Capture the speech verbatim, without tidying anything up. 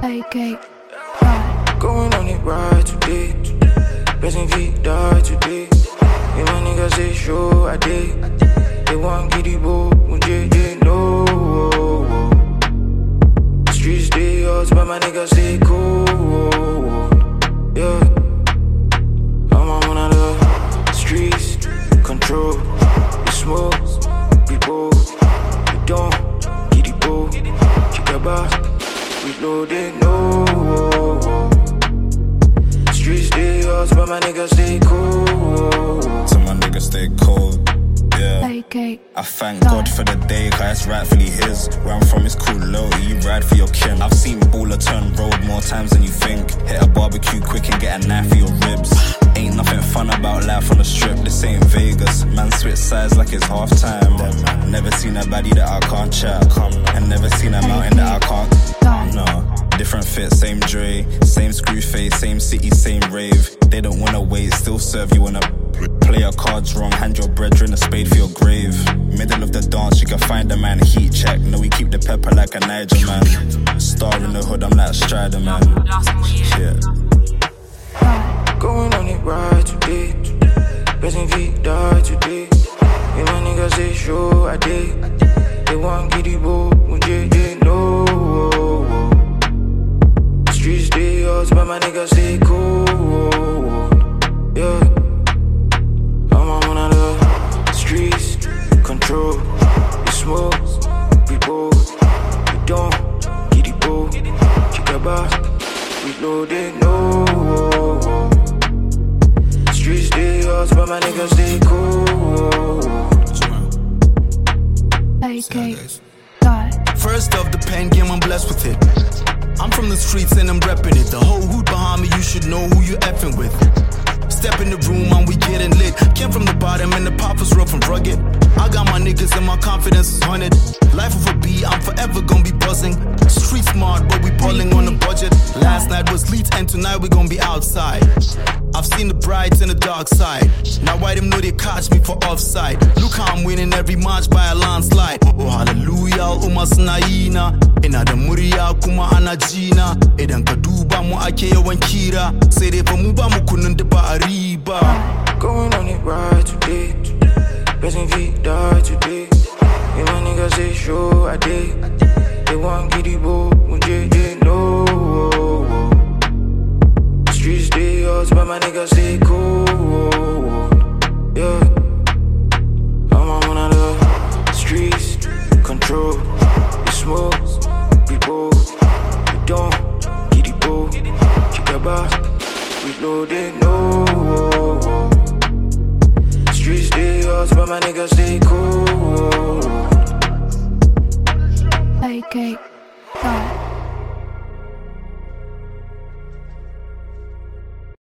A K five. Going on it right today. Blessing feet die today. And my niggas say show I did. They want giddy boo, J J no. Streets stay hot, but my niggas stay cold. Yeah. I'm on one of the streets. Control. We smoke. We bold. We don't. Giddy boo. Chicaba. We loaded no. Streets stay hot, but my niggas stay cold. So my niggas stay cold. Yeah. A K I thank God for the day, cause it's rightfully his. Where I'm from is cool low, you ride for your kin. I've seen baller turn road more times than you think. Hit a barbecue quick and get a knife for your ribs. Ain't nothing fun about life on the strip, this ain't Vegas. Man switch sides like it's half time. Never seen a baddie that I can't chat. And never seen a mountain that I can't. No. Different fit, same Dre, same screw face, same city, same rave. They don't wanna wait, still serve you on a play your cards wrong, hand your brethren a spade for your grave. Middle of the dance, you can find a man, heat check. No, we keep the pepper like a Niger man. Star in the hood, I'm like Strider man. Yeah. Going on it right today. Blessing feet die today. And my niggas say show I did. They want giddy boo, J J no. Streets stay hot, but my niggas stay cold. Yeah. I'm on one of the streets. Control. We smoke. We bold. We don't. Giddy boo. Chicaba. We loaded no. Streets stay hot, but my niggas stay cold. A K five. First off the pen game, I'm blessed with it. I'm from the streets and I'm repping it. The whole hood behind me, you should know who you effing with. Step in the room and we getting lit. Came from the bottom and the pop was rough and rugged. I got my niggas and my confidence is haunted. Life of a B, I'm forever gonna be buzzing. Street smart, but we balling on a budget. Last night was Leeds and tonight we gonna be outside. I've seen the brights and the dark side. Now why them know they catch me for offside? Look how I'm winning every match by a landslide. Oh hallelujah, uma sanaina. Ina da murya kuma ana jina. Idan ka duba mu ake yawan kira. Sai dai fa mu ba mu kunun da ba a riba. Going on it right today. Blessing feet die today. And my niggas say show I did. They want giddy boo, J J no. Streets stay hot, but my niggas stay cold. Yeah. I'm on one of the streets. Control. We smoke. We bold. We don't. Giddy boo. Chicaba. We loaded no. Streets stay hot, but my niggas stay cold. A K five.